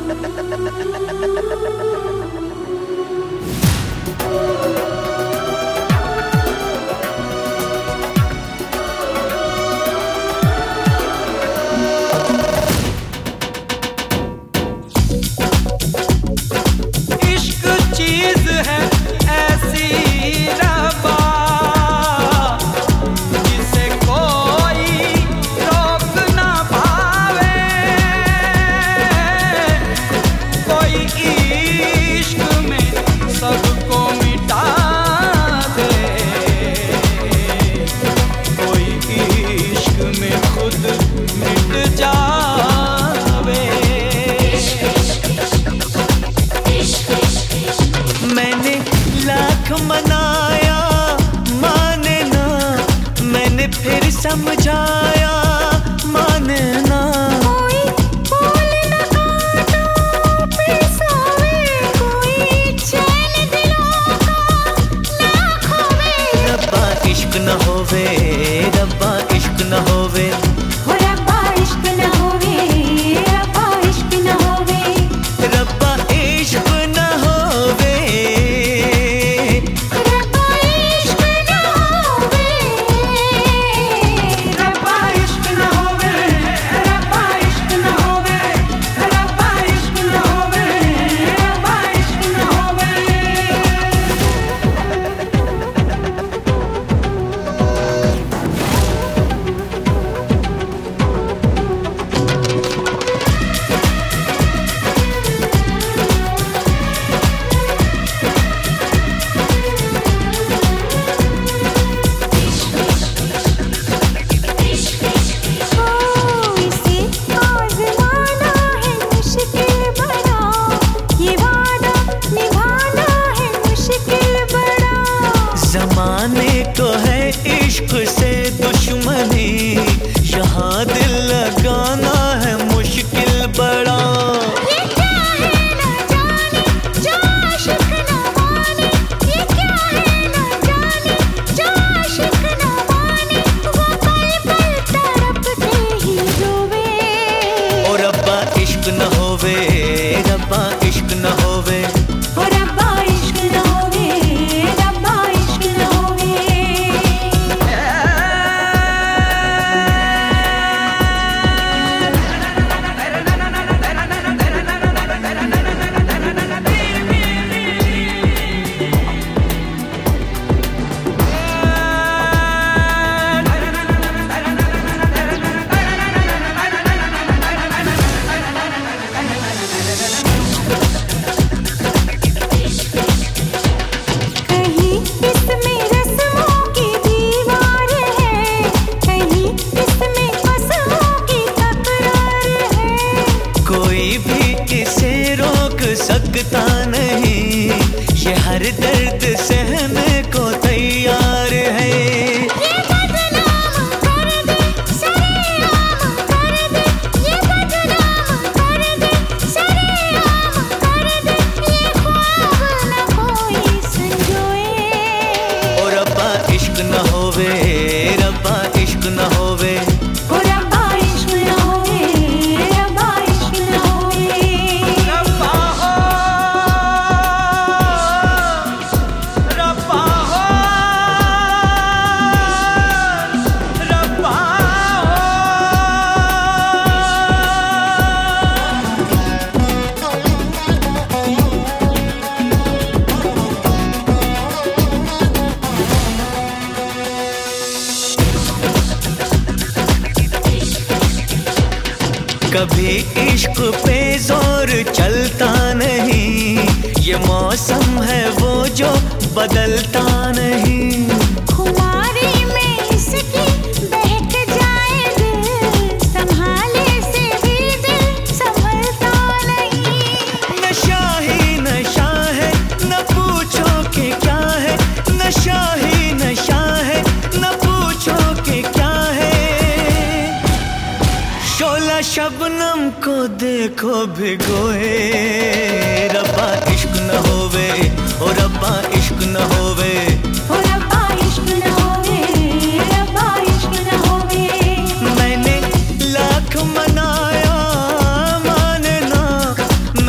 मनाया माने ना, मैंने फिर समझाया माने ना। कोई फूल न काटो फिर सोवे, कोई चैन दिलों का ना खोवे। रब्बा इश्क न होवे, रब्बा इश्क न होवे, हो रब्बा इश्क न होवे, रब्बा इश्क न होवे, रब्बा इश्क न होवे, ज़माने को है इश्क से दुश्मनी, यहाँ दिल लगाना है मुश्किल बड़ा। ये क्या है न जाने जो आशिक न माने, ये क्या है न जाने जो आशिक न माने, वो पल पल तड़पते ही रोवे। ओ रब्बा इश्क न होवे, रब्बा इश्क न होवे, ओ रब्बा इश्क न होवे, रब्बा इश्क न होवे। सकता नहीं, ये हर दर्द सहने को तैयार है। ये बदनाम कर दे, सरेआम कर दे, ये बदनाम कर दे, सरेआम कर दे, ये ख्वाब न कोई संजोए। ओ रब्बा इश्क न होवे, रब्बा इश्क न होवे, ओ रब्बा इश्क न होवे, रब्बा इश्क न होवे। कभी इश्क पे जोर चलता नहीं, ये मौसम है वो जो बदलता नहीं। खुमारी में इसकी बहक जाए दिल, संभाले से भी दिल संभलता नहीं। नशा ही नशा है, न पूछो कि क्या है, नशा ही नशा है, न पूछो कि क्या है। शोला शबनम को देखो भिगोए, रब्बा इश्क न होवे, ओ रब्बा इश्क न होवे, ओ रब्बा इश्क न होवे, रब्बा इश्क न होवे। मैंने लाख मनाया माने ना,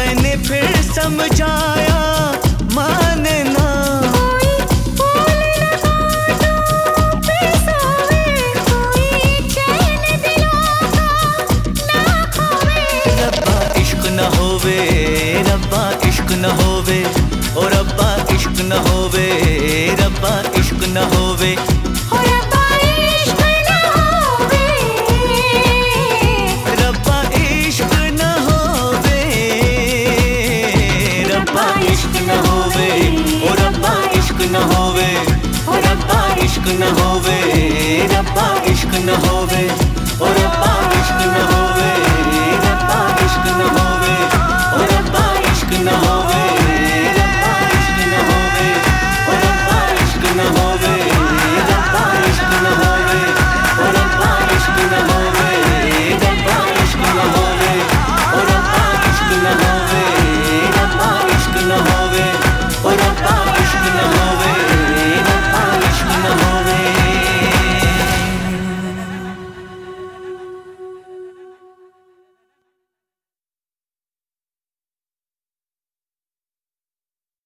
होवे, रब्बा इश्क न होवे, हो रब्बा इश्क न होवे, रब्बा इश्क न होवे, रब्बा इश्क न होवे, ओ रब्बा इश्क न होवे, ओ रब्बा इश्क न होवे, रब्बा इश्क न होवे, ओ रब्बा